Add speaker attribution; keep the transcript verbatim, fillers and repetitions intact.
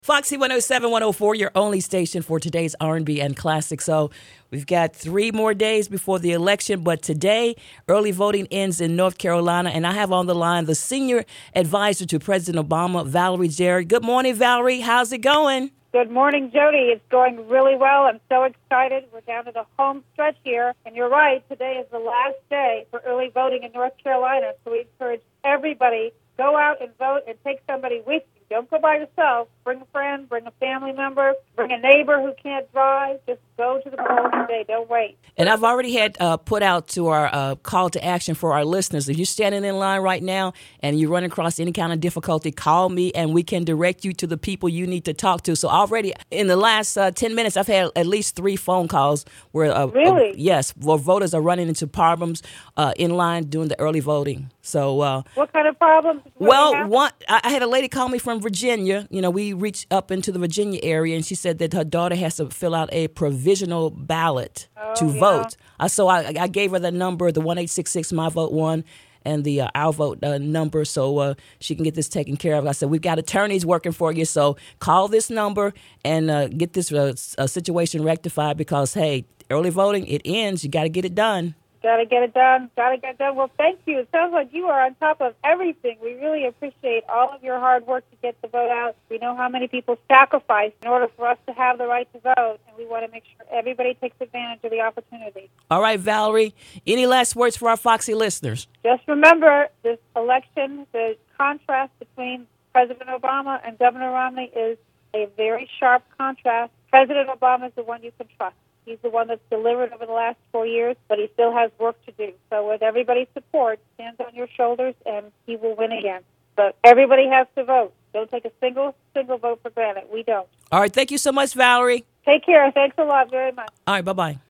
Speaker 1: Foxy one oh seven, one oh four, your only station for today's R and B and classic. So we've got three more days before the election, but today early voting ends in North Carolina, and I have on the line the senior advisor to President Obama, Valerie Jarrett. Good morning, Valerie. How's it going?
Speaker 2: Good morning, Jody. It's going really well. I'm so excited. We're down to the home stretch here, and you're right. Today is the last day for early voting in North Carolina, so we encourage everybody, go out and vote and take somebody with you. Don't go by yourself. Bring a friend, bring a family member, bring a neighbor who can't drive. Just go to the polls today. Don't wait.
Speaker 1: And I've already had uh, put out to our uh, call to action for our listeners. If you're standing in line right now and you run across any kind of difficulty, call me and we can direct you to the people you need to talk to. So already in the last uh, ten minutes, I've had at least three phone calls where, uh,
Speaker 2: really?
Speaker 1: Uh, yes, where voters are running into problems uh, in line doing the early voting. So, uh,
Speaker 2: what kind of problems?
Speaker 1: Well, one, I had a lady call me from Virginia. You know, we reached up into the Virginia area, and she said that her daughter has to fill out a provisional ballot
Speaker 2: oh,
Speaker 1: to
Speaker 2: yeah.
Speaker 1: vote. Uh, so I, I gave her the number, the one eight six six My Vote One, and the uh, Our Vote uh, number, so uh, she can get this taken care of. I said, we've got attorneys working for you, so call this number and uh, get this uh, uh, situation rectified because, hey, early voting, it ends. You got to get it done.
Speaker 2: Got to get it done. Got to get it done. Well, thank you. It sounds like you are on top of everything. We really appreciate all of your hard work to get the vote out. We know how many people sacrifice in order for us to have the right to vote, and we want to make sure everybody takes advantage of the opportunity.
Speaker 1: All right, Valerie, any last words for our Foxy listeners?
Speaker 2: Just remember, this election, the contrast between President Obama and Governor Romney is a very sharp contrast. President Obama is the one you can trust. He's the one that's delivered over the last four years, but he still has work to do. So with everybody's support, stands on your shoulders, and he will win again. But everybody has to vote. Don't take a single, single vote for granted. We don't.
Speaker 1: All right. Thank you so much, Valerie.
Speaker 2: Take care. Thanks a lot very much.
Speaker 1: All right. Bye-bye.